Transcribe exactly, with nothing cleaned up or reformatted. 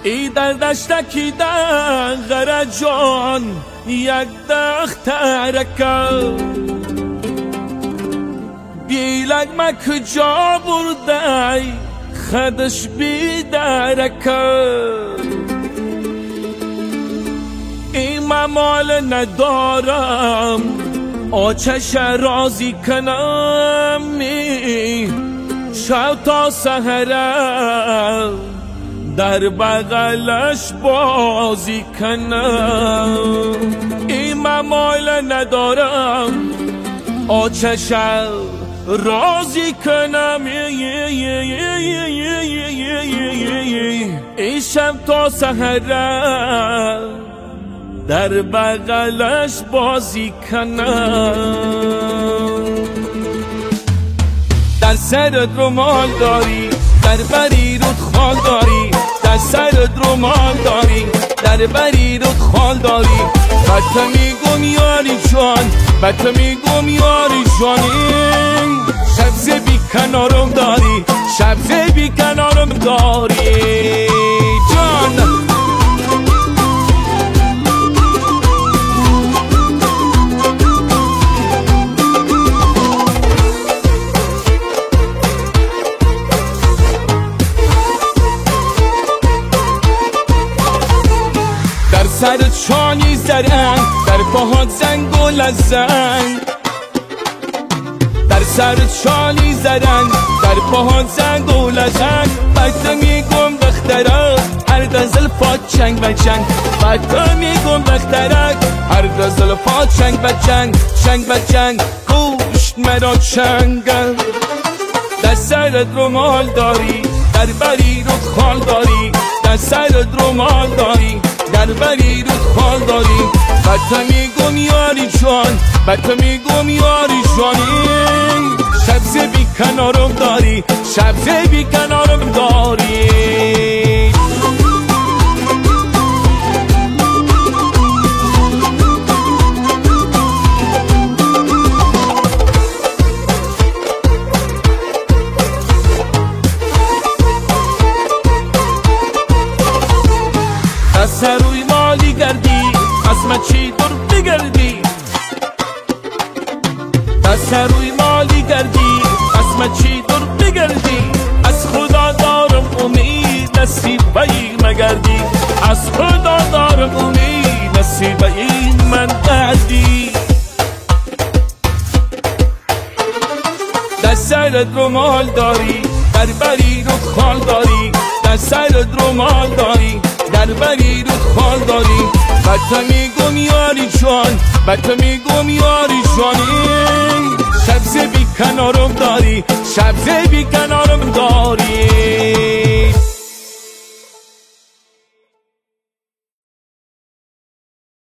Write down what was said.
ای در دشتکی در غرجان یک دخترکم بیلک مک جا بردی خدش بی درکم این ممال ندارم آچش رازی کنم شب تا سحرم در بغلش بازی کنم این ممال ندارم آچش رازی کنم ای شب تا سحرم در بغلش بازی کنم در سرت رومال داری در بری رود خال داری در سرت رومال داری در بری رود خال داری بطه میگم یاری جان بطه میگم یاری جانی شبز بی کنارم داری شبز بی کنارم داری جان سرت شانی زرنگ در پاهات زنگ و لزنگ در سرت شانی زرنگ در پاهات زنگ و لزنگ بطه میگم دخترک هر دزل پات چنگ و چنگ بطه میگم دخترک هر دزل پات چنگ و چنگ چنگ و چنگ گوشت مرا چنگل در سرت رومال داری در بری رود خال داری در سرت رومال داری در بری رود خال داری بطه میگم یاری جان بطه میگم یاری جانی شبز بی کنارم داری شبز بی کنارم داری دست روی مالی گردی از مچی دور بگردی دست روی مالی گردی از مچی دور بگردی از خدا دارم امید نصیب این مگردی از خدا دارم امید نصیب این من گردی در سرت رومال داری در بری رود خال داری در سرت رومال داری در بری رود خال داری بطه میگم یاری جان بطه میگم یاری جانی شبز بی کنارم داری شبز بی کنارم داری